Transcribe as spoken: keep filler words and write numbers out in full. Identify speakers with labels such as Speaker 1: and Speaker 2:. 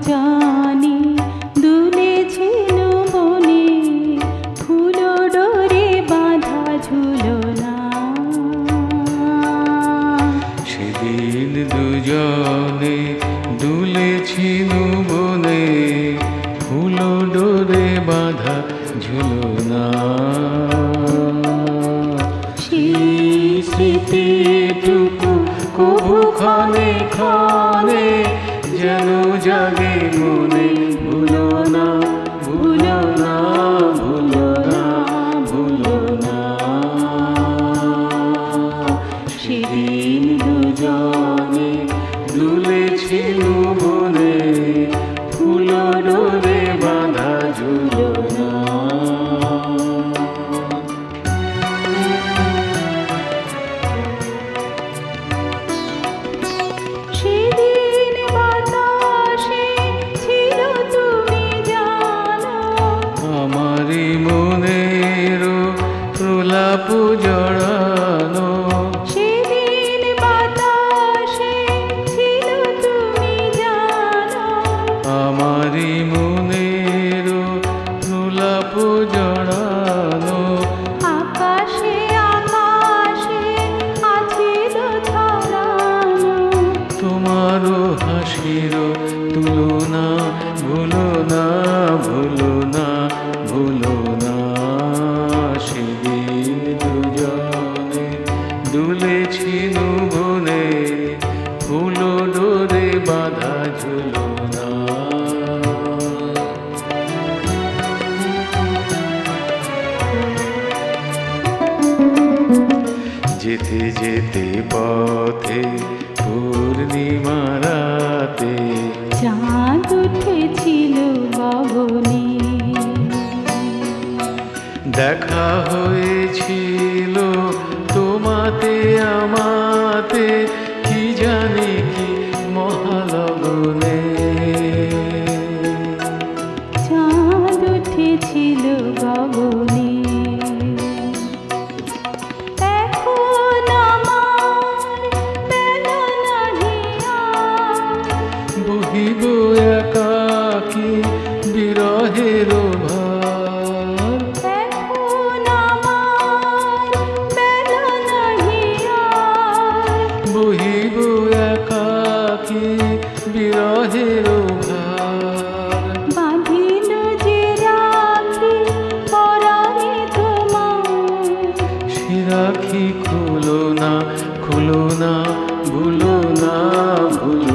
Speaker 1: দুজনে দুলেছিল বনে, ফুল ডোরে বাঁধা ঝুলনা।
Speaker 2: সেদিন দুজনে দুলেছিল বনে, ফুল ডোরে বাঁধা ঝুলনা।
Speaker 1: সেই স্মৃতিটুকু কভু ক্ষণে ক্ষণে
Speaker 2: যেন জাগে মনে, ভুলো না ভুলো না ভুলো না ভুলো না। সেদিন দুজনে দুলেছিল বনে, ফুল ডোরে বাঁধা ঝুলনা।
Speaker 1: সেদিন বাতাসে ছিল তুমি জানো,
Speaker 2: আমারি মনের প্রলাপ জড়ানো।
Speaker 1: সেদিন বাতাসে ছিল তুমি জানো,
Speaker 2: আমারি মনের প্রলাপ জড়ানো।
Speaker 1: আকাশে আকাশে আছিল ছড়ানো।
Speaker 2: তোমারও হাসির তুলনা, ভুলো না ভুলো না ভুলো না। সেদিন দুজনে দুলেছিল বনে, ফুল ডোরে বাঁধা ঝুলনা। যেতে যেতে পথে পূর্ণিমা রাতে,
Speaker 1: চাঁদ উঠেছিল গগনে।
Speaker 2: দেখা হয়েছিল তোমাতে আমাতে, কি জানি কি মহালগনে।
Speaker 1: চাঁদ উঠেছিল গগনে। এখন আমার বেলা নাহি আর,
Speaker 2: বহিব একাকী বিরহের ভার।
Speaker 1: এখন আমার বেলা নাহি আর,
Speaker 2: বহিব একাকী বিরহের ভার।
Speaker 1: বাঁধিল যে রাখি পরাণে তোমার,
Speaker 2: সে রাখি খুলো না খুলো না, ভুলো না ভুলো